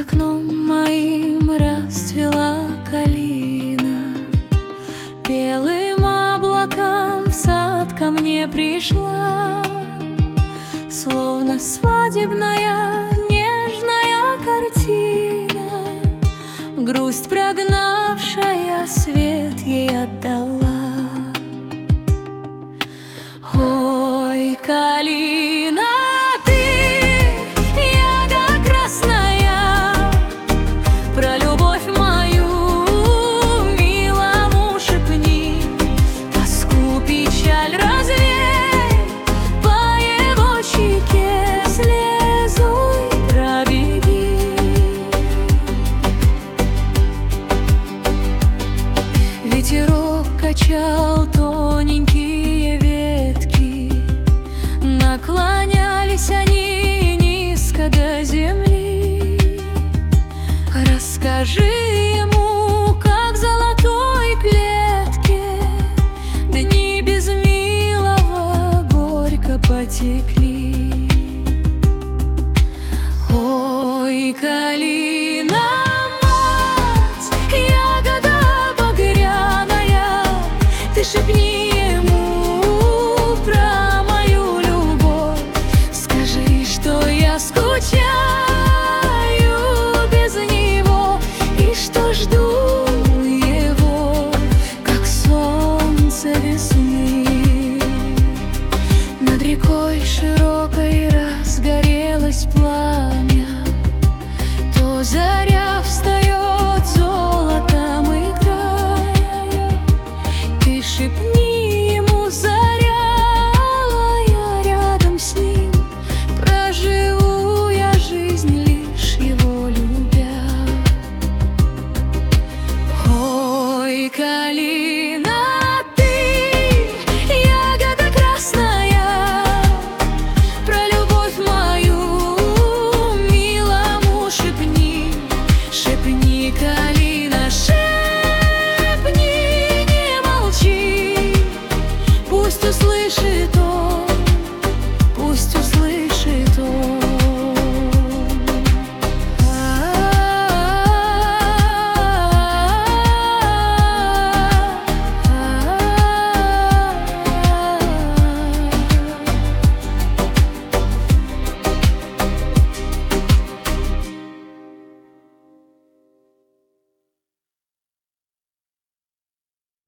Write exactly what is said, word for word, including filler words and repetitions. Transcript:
окном моим расцвела калина, белым облакам в сад ко мне пришла, словно свадебная нежная картина, грусть прогнавшая свет ей отдала. Ой, калина, про любовь мою милому шепни, тоску, печаль развей, по его щеке слезой пробеги. Ветерок качал тоненькие ветки, наклонялись они низко до земли. Расскажи ему, как в золотой клетке дни без милого горько потекли. Ой, калина, мать, ягода багряная, ты шепни ему про мою любовь, скажи, что я скучаю, что жду его, как солнце весны. Над рекой широкой разгорелось пламя, то заря